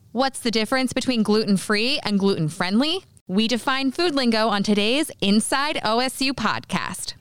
What's the difference between gluten-free and gluten-friendly? We define food lingo on today's Inside OSU podcast.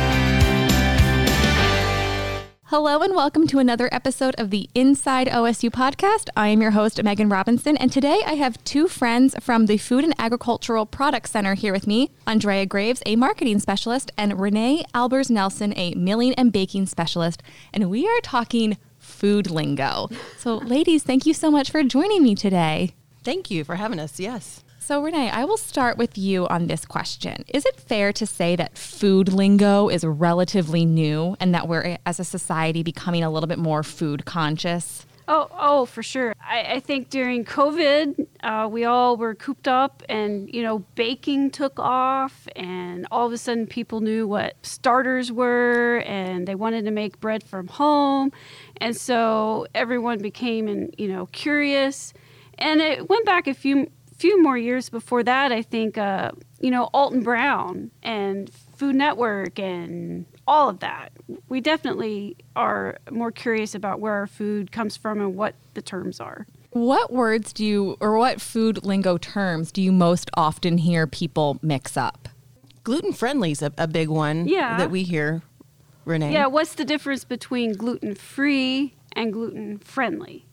Hello and welcome to another episode of the Inside OSU podcast. I am your host, Megan Robinson, and today I have two friends from the Food and Agricultural Products Center here with me, Andrea Graves, a marketing specialist, and Renee Albers-Nelson, a milling and baking specialist, and we are talking food lingo. So ladies, thank you so much for joining me today. Thank you for having us. Yes. So Renee, I will start with you on this question. Is it fair to say that food lingo is relatively new and that we're, as a society, becoming a little bit more food conscious? Oh, for sure. I think during COVID, we all were cooped up and, baking took off and all of a sudden people knew what starters were and they wanted to make bread from home. And so everyone became, curious. And it went back a few more years before that. I think, Alton Brown and Food Network and all of that. We definitely are more curious about where our food comes from and what the terms are. What words what food lingo terms do you most often hear people mix up? Gluten-friendly is a big one that we hear, Renee. Yeah, what's the difference between gluten-free and gluten-friendly?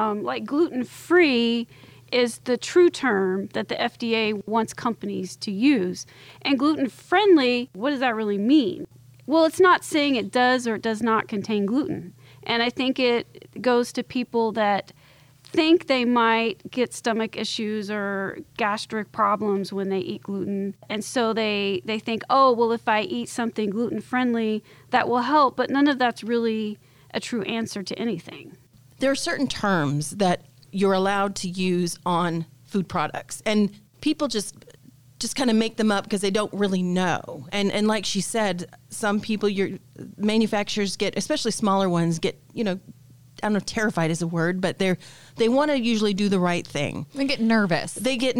Gluten-free is the true term that the FDA wants companies to use. And gluten-friendly, what does that really mean? Well, it's not saying it does or it does not contain gluten. And I think it goes to people that think they might get stomach issues or gastric problems when they eat gluten. And so they think, if I eat something gluten-friendly, that will help. But none of that's really a true answer to anything. There are certain terms that you're allowed to use on food products. And people just kind of make them up because they don't really know. And like she said, some people, manufacturers get, especially smaller ones, get, I don't know if terrified is a word, but they want to usually do the right thing. They get nervous.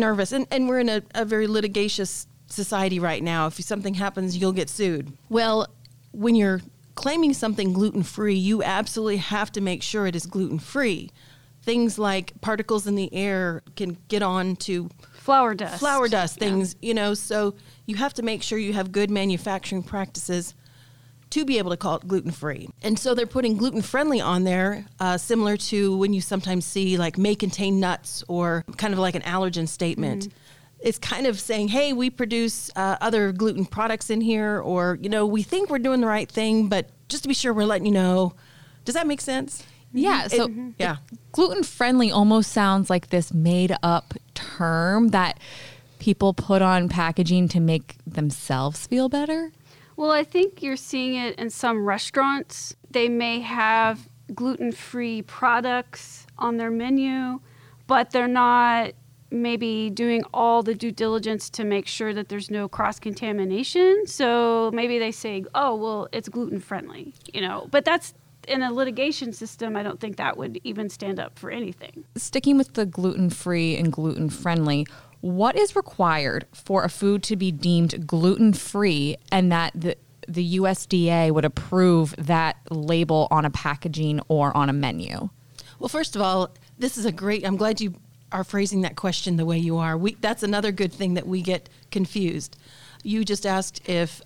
And we're in a very litigious society right now. If something happens, you'll get sued. Well, when you're claiming something gluten-free, you absolutely have to make sure it is gluten-free. Things like particles in the air can get on to flour dust things, so you have to make sure you have good manufacturing practices to be able to call it gluten-free. And so they're putting gluten-friendly on there, similar to when you sometimes see like may contain nuts or kind of like an allergen statement. Mm-hmm. It's kind of saying, hey, we produce other gluten products in here, or, we think we're doing the right thing, but just to be sure, we're letting you know. Does that make sense? Yeah. So gluten-friendly almost sounds like this made-up term that people put on packaging to make themselves feel better. Well, I think you're seeing it in some restaurants. They may have gluten-free products on their menu, but they're not maybe doing all the due diligence to make sure that there's no cross-contamination. So maybe they say, it's gluten-friendly, but that's in a litigation system. I don't think that would even stand up for anything. Sticking with the gluten-free and gluten-friendly, what is required for a food to be deemed gluten-free and that the USDA would approve that label on a packaging or on a menu? Well, first of all, this is I'm glad you are phrasing that question the way you are. That's another good thing that we get confused. You just asked if,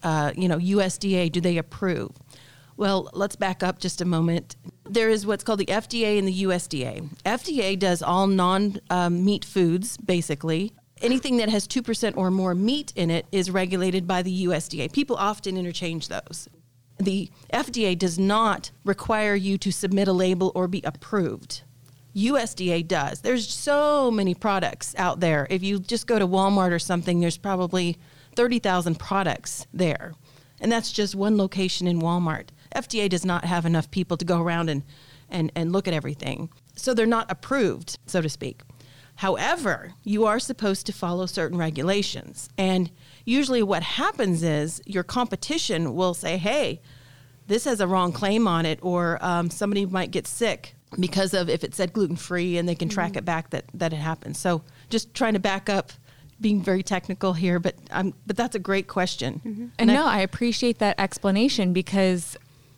USDA, do they approve? Well, let's back up just a moment. There is what's called the FDA and the USDA. FDA does all non-meat foods, basically. Anything that has 2% or more meat in it is regulated by the USDA. People often interchange those. The FDA does not require you to submit a label or be approved. USDA does. There's so many products out there. If you just go to Walmart or something, there's probably 30,000 products there. And that's just one location in Walmart. FDA does not have enough people to go around and look at everything. So they're not approved, so to speak. However, you are supposed to follow certain regulations. And usually what happens is your competition will say, hey, this has a wrong claim on it, or somebody might get sick because of if it said gluten-free, and they can track it back that it happened. So just trying to back up, being very technical here, but that's a great question. Mm-hmm. And I appreciate that explanation, because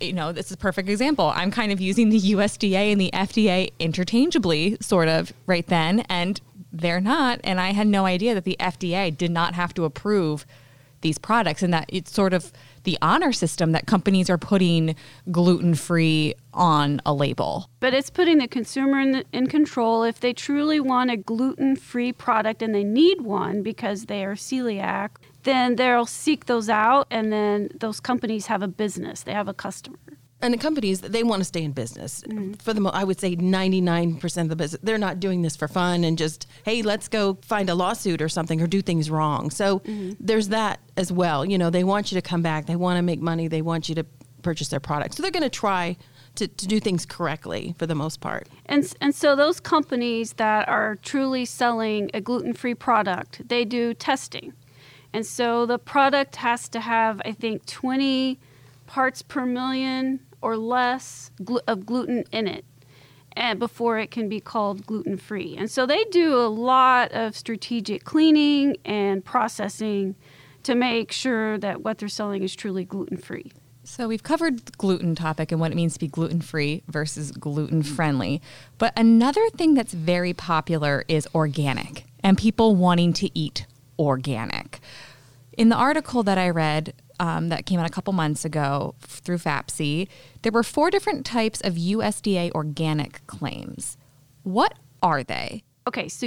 this is a perfect example. I'm kind of using the USDA and the FDA interchangeably, sort of, right then, and they're not. And I had no idea that the FDA did not have to approve these products, and that it's sort of the honor system that companies are putting gluten-free on a label. But it's putting the consumer in control. If they truly want a gluten-free product and they need one because they are celiac, then they'll seek those out, and then those companies have a business. They have a customer. And the companies, they want to stay in business. For the I would say 99% of the business, they're not doing this for fun and just, hey, let's go find a lawsuit or something or do things wrong. So there's that as well. They want you to come back. They want to make money. They want you to purchase their product. So they're going to try to do things correctly for the most part. And so those companies that are truly selling a gluten-free product, they do testing. And so the product has to have, I think, 20 parts per million or less of gluten in it, and before it can be called gluten-free. And so they do a lot of strategic cleaning and processing to make sure that what they're selling is truly gluten-free. So we've covered the gluten topic and what it means to be gluten-free versus gluten-friendly. But another thing that's very popular is organic and people wanting to eat organic. In the article that I read that came out a couple months ago through FAPSI, there were 4 different types of USDA organic claims. What are they? Okay, so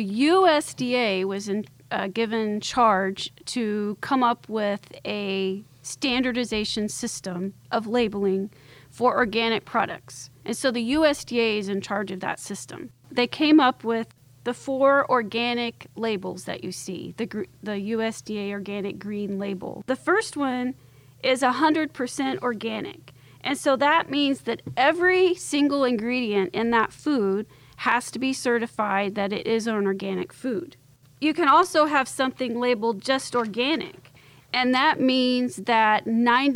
USDA was given charge to come up with a standardization system of labeling for organic products. And so the USDA is in charge of that system. They came up with the 4 organic labels that you see, the USDA organic green label. The first one is 100% organic. And so that means that every single ingredient in that food has to be certified that it is an organic food. You can also have something labeled just organic, and that means that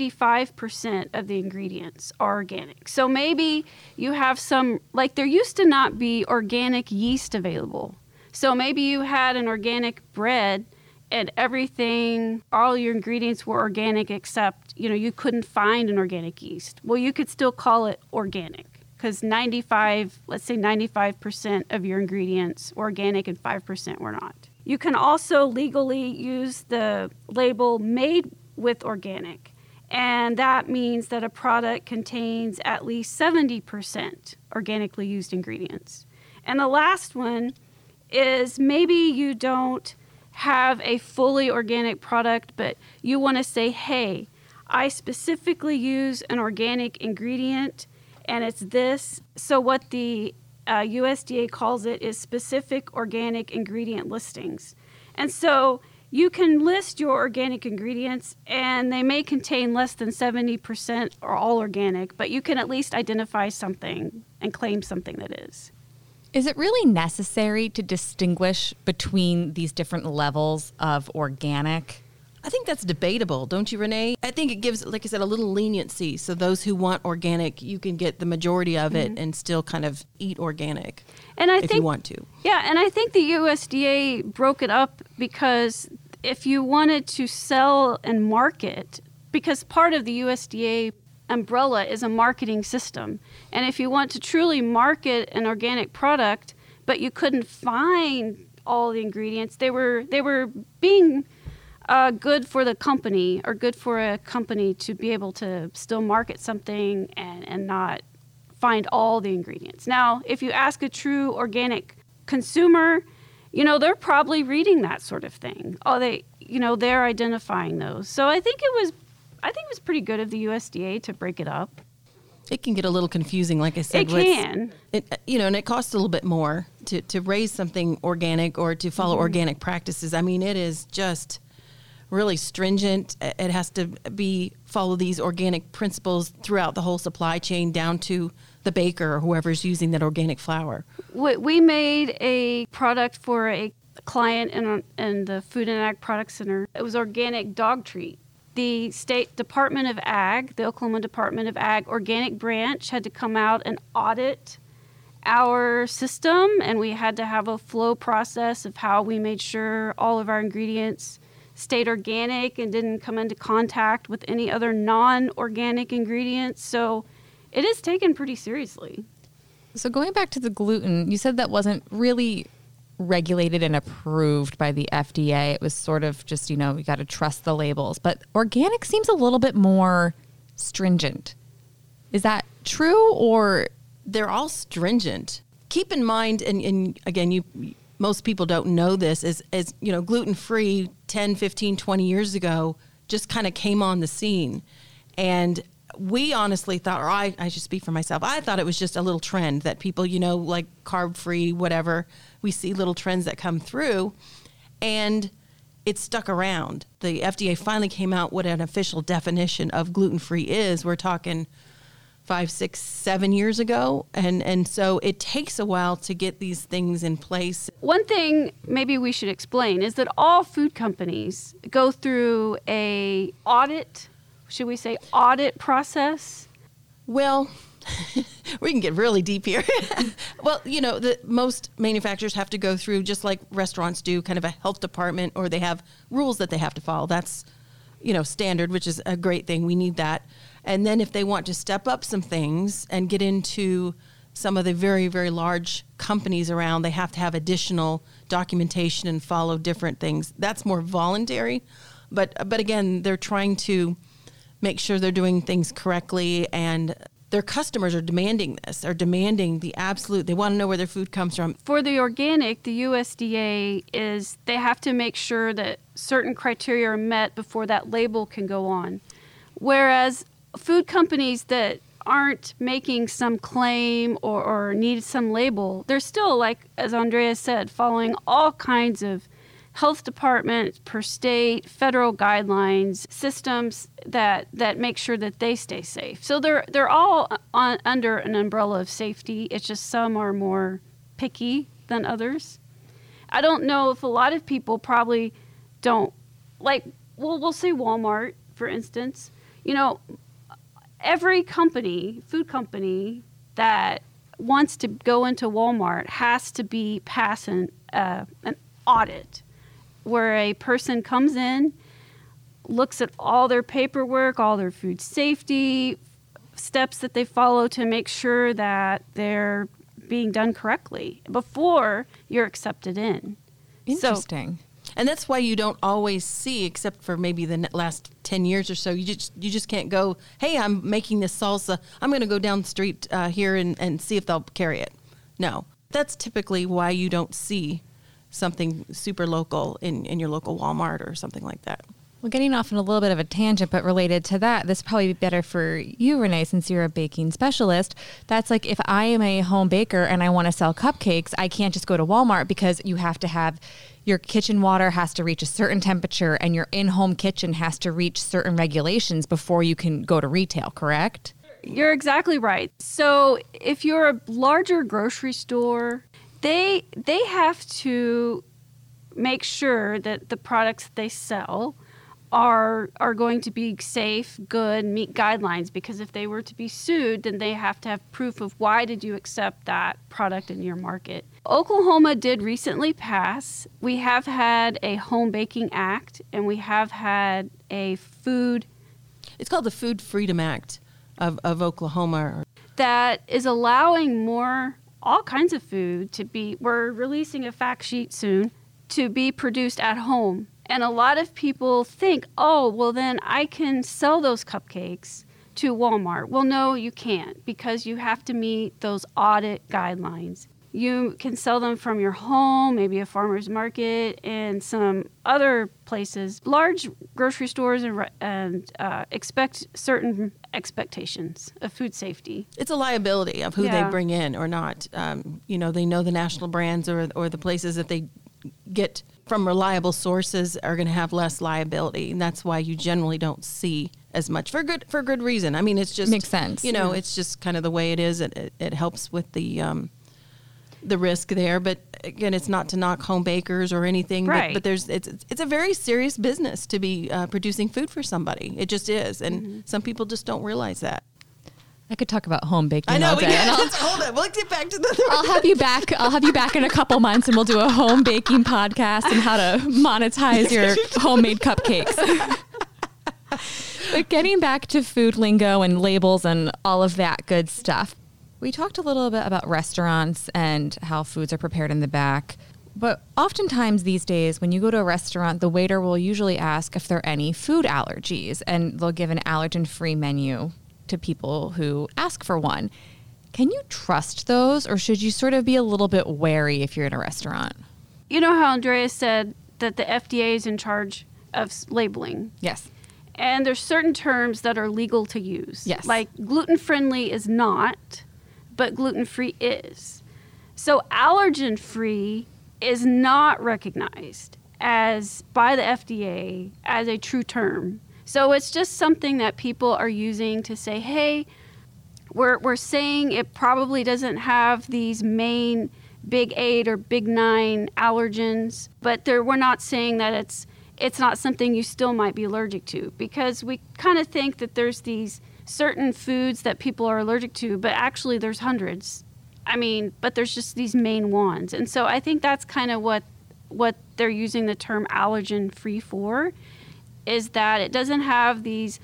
95% of the ingredients are organic. So maybe you have some, like there used to not be organic yeast available. So maybe you had an organic bread and everything, all your ingredients were organic except, you couldn't find an organic yeast. Well, you could still call it organic because 95% of your ingredients were organic and 5% were not. You can also legally use the label made with organic, and that means that a product contains at least 70% organically used ingredients. And the last one is maybe you don't have a fully organic product, but you want to say, hey, I specifically use an organic ingredient and it's this. So what the USDA calls it is specific organic ingredient listings. And so you can list your organic ingredients and they may contain less than 70% or all organic, but you can at least identify something and claim something that is. Is it really necessary to distinguish between these different levels of organic? I think that's debatable, don't you, Renee? I think it gives, like I said, a little leniency. So those who want organic, you can get the majority of it and still kind of eat organic if you want to. Yeah, and I think the USDA broke it up because if you wanted to sell and market, because part of the USDA umbrella is a marketing system. And if you want to truly market an organic product, but you couldn't find all the ingredients, they were being good for the company or good for a company to be able to still market something and not find all the ingredients. Now, if you ask a true organic consumer, they're probably reading that sort of thing. They're identifying those. So I think it was pretty good of the USDA to break it up. It can get a little confusing, like I said. It can. And it costs a little bit more to raise something organic or to follow organic practices. I mean, it is just really stringent. It has to follow these organic principles throughout the whole supply chain down to the baker or whoever's using that organic flour. We made a product for a client in the Food and Ag Product Center. It was organic dog treat. The State Department of Ag, the Oklahoma Department of Ag organic branch had to come out and audit our system, and we had to have a flow process of how we made sure all of our ingredients stayed organic and didn't come into contact with any other non-organic ingredients. So it is taken pretty seriously. So going back to the gluten, you said that wasn't really regulated and approved by the FDA. It was sort of just, you got to trust the labels. But organic seems a little bit more stringent. Is that true, or? They're all stringent. Keep in mind, and again, most people don't know this, is gluten-free 10, 15, 20 years ago just kind of came on the scene. And we honestly thought, or I should speak for myself, I thought it was just a little trend that people, like carb-free, whatever, we see little trends that come through, and it stuck around. The FDA finally came out what an official definition of gluten-free is. We're talking 5, 6, 7 years ago. And so it takes a while to get these things in place. One thing maybe we should explain is that all food companies go through a audit, should we say audit process? Well, we can get really deep here. Well, most manufacturers have to go through, just like restaurants do, kind of a health department, or they have rules that they have to follow. That's, standard, which is a great thing. We need that. And then if they want to step up some things and get into some of the very, very large companies around, they have to have additional documentation and follow different things. That's more voluntary. But again, they're trying to make sure they're doing things correctly, and their customers are demanding this. They're demanding the absolute. They want to know where their food comes from. For the organic, the USDA they have to make sure that certain criteria are met before that label can go on. Whereas food companies that aren't making some claim or need some label, they're still, like, as Andrea said, following all kinds of health department, per state, federal guidelines, systems that make sure that they stay safe. So they're all under an umbrella of safety. It's just some are more picky than others. I don't know if a lot of people probably don't, like, we'll say Walmart, for instance. Every food company that wants to go into Walmart has to be passing an audit, where a person comes in, looks at all their paperwork, all their food safety steps that they follow to make sure that they're being done correctly before you're accepted in. Interesting. And that's why you don't always see, except for maybe the last 10 years or so, you just can't go, hey, I'm making this salsa, I'm going to go down the street here and see if they'll carry it. No. That's typically why you don't see something super local in your local Walmart or something like that. Well, getting off on a little bit of a tangent, but related to that, this probably be better for you, Renee, since you're a baking specialist. That's like, if I am a home baker and I want to sell cupcakes, I can't just go to Walmart, because you have to have your kitchen water has to reach a certain temperature and your in-home kitchen has to reach certain regulations before you can go to retail, correct? You're exactly right. So if you're a larger grocery store, they have to make sure that the products they sell are going to be safe, good, meet guidelines, because if they were to be sued, then they have to have proof of why did you accept that product in your market. Oklahoma did recently pass. We have had a Home Baking Act, and we have had a food... It's called the Food Freedom Act of Oklahoma. That is allowing all kinds of food to be... We're releasing a fact sheet soon to be produced at home. And a lot of people think, oh, well, then I can sell those cupcakes to Walmart. Well, no, you can't, because you have to meet those audit guidelines. You can sell them from your home, maybe a farmer's market, and some other places. Large grocery stores and expect certain expectations of food safety. It's a liability of who they bring in or not. They know the national brands or the places that they get from reliable sources are going to have less liability, and that's why you generally don't see as much for good reason. I mean, it's just makes sense. It's just kind of the way it is. It helps with the risk there, but again, it's not to knock home bakers or anything. Right. But it's a very serious business to be producing food for somebody. It just is, and some people just don't realize that. I could talk about home baking. I know. All day. Hold it. We'll get back to the. I'll have you back in a couple months, and we'll do a home baking podcast and how to monetize your homemade cupcakes. But getting back to food lingo and labels and all of that good stuff, we talked a little bit about restaurants and how foods are prepared in the back. But oftentimes these days, when you go to a restaurant, the waiter will usually ask if there are any food allergies, and they'll give an allergen-free menu to people who ask for one. Can you trust those, or should you sort of be a little bit wary if you're in a restaurant? You know how Andrea said that the FDA is in charge of labeling? Yes. And there's certain terms that are legal to use. Yes. Like gluten-friendly is not, but gluten-free is. So allergen-free is not recognized as by the FDA as a true term. So it's just something that people are using to say, hey, we're saying it probably doesn't have these main big 8 or big 9 allergens, but we're not saying that it's not something you still might be allergic to, because we kind of think that there's these certain foods that people are allergic to, but actually there's hundreds. But there's just these main ones. And so I think that's kind of what they're using the term allergen free for, is that it doesn't have these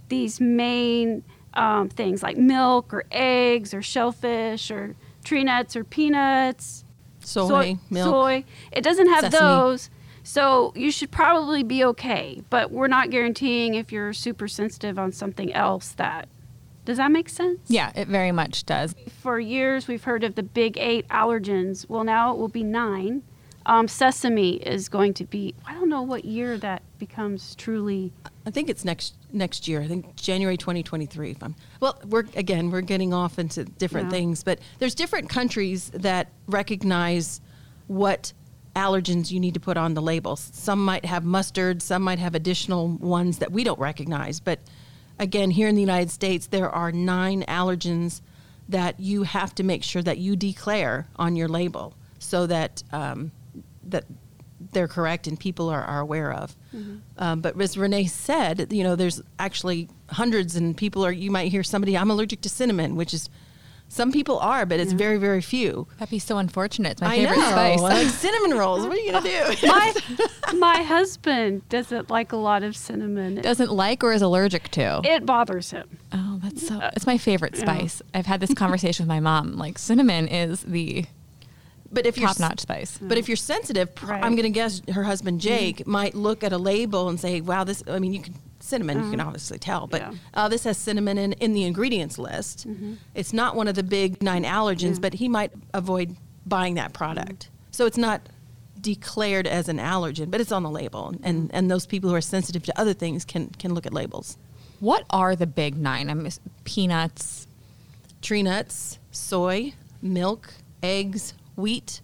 main things like milk or eggs or shellfish or tree nuts or peanuts, Soy, milk. soy. It doesn't have Sesame. those. So you should probably be okay. But we're not guaranteeing if you're super sensitive on something else that. Does that make sense? Yeah, it very much does. For years, we've heard of the big 8 allergens. Well, now it will be 9. Sesame is going to be, I don't know what year that becomes truly. I think it's next year. I think January 2023. We're getting off into different things, but there's different countries that recognize what allergens you need to put on the labels. Some might have mustard, some might have additional ones that we don't recognize, but again, here in the United States, there are 9 allergens that you have to make sure that you declare on your label so that that they're correct and people are aware of. Mm-hmm. But as Renee said, there's actually hundreds, and you might hear somebody, I'm allergic to cinnamon, which is, some people are, but it's very, very few. That'd be so unfortunate. It's my favorite spice. Like cinnamon rolls. What are you going to do? My husband doesn't like a lot of cinnamon. Doesn't like or is allergic to? It bothers him. Oh, it's my favorite spice. I've had this conversation with my mom. Like, cinnamon is the top-notch spice. But if you're sensitive, I'm going to guess her husband, Jake, might look at a label and say, wow, cinnamon, you can obviously tell, but this has cinnamon in the ingredients list. Mm-hmm. It's not one of the big 9 allergens, but he might avoid buying that product. So it's not declared as an allergen, but it's on the label. And those people who are sensitive to other things can look at labels. What are the big 9? Peanuts, tree nuts, soy, milk, eggs, wheat,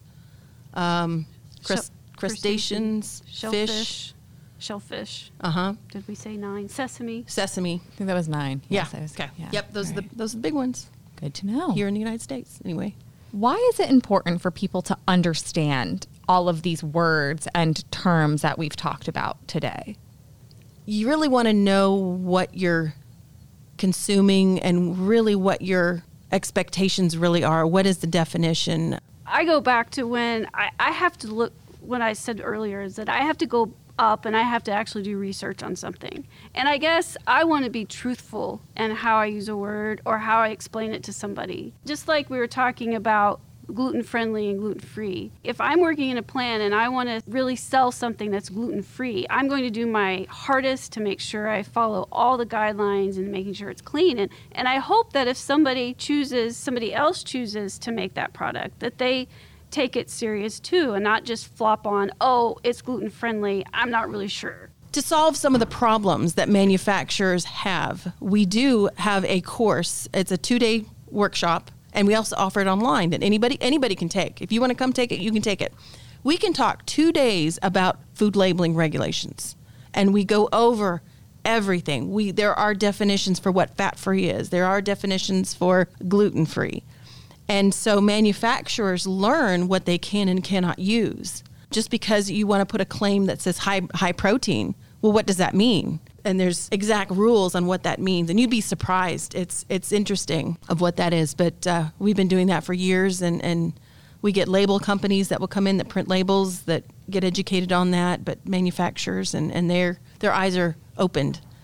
crustaceans, fish. Shellfish. Did we say 9? Sesame. I think that was 9. Yeah. Okay. Yeah. Yep. Those are the big ones. Good to know. Here in the United States, anyway. Why is it important for people to understand all of these words and terms that we've talked about today? You really want to know what you're consuming and really what your expectations really are. What is the definition? I go back to when I have to look, when I said earlier, is that I have to go up and I have to actually do research on something. And I guess I want to be truthful in how I use a word or how I explain it to somebody. Just like we were talking about gluten-friendly and gluten-free. If I'm working in a plant and I want to really sell something that's gluten-free, I'm going to do my hardest to make sure I follow all the guidelines and making sure it's clean. And I hope that if somebody else chooses to make that product, that they take it serious too and not just flop on, oh, it's gluten-friendly, I'm not really sure. To solve some of the problems that manufacturers have, we do have a course. It's a 2-day workshop, and we also offer it online that anybody can take. If you want to come take it, you can take it. We can talk 2 days about food labeling regulations, and we go over everything. There are definitions for what fat-free is. There are definitions for gluten-free. And so manufacturers learn what they can and cannot use. Just because you want to put a claim that says high protein, well, what does that mean? And there's exact rules on what that means. And you'd be surprised. It's interesting of what that is. But we've been doing that for years. And we get label companies that will come in that print labels that get educated on that. But manufacturers and their eyes are opened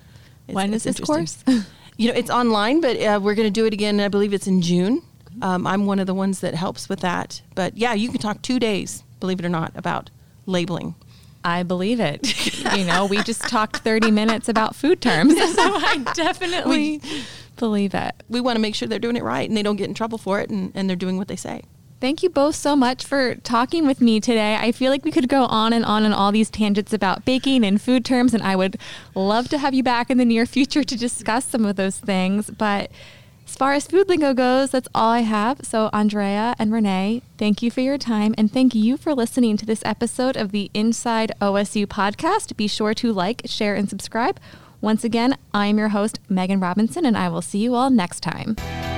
When is this course? It's online, but we're going to do it again. I believe it's in June. I'm one of the ones that helps with that. But yeah, you can talk 2 days, believe it or not, about labeling. I believe it. We just talked 30 minutes about food terms. So I definitely believe it. We want to make sure they're doing it right and they don't get in trouble for it and they're doing what they say. Thank you both so much for talking with me today. I feel like we could go on and all these tangents about baking and food terms, and I would love to have you back in the near future to discuss some of those things. But as far as food lingo goes, that's all I have. So Andrea and Renee, thank you for your time, and thank you for listening to this episode of the Inside OSU podcast. Be sure to like, share, and subscribe. Once again, I am your host, Megan Robinson, and I will see you all next time.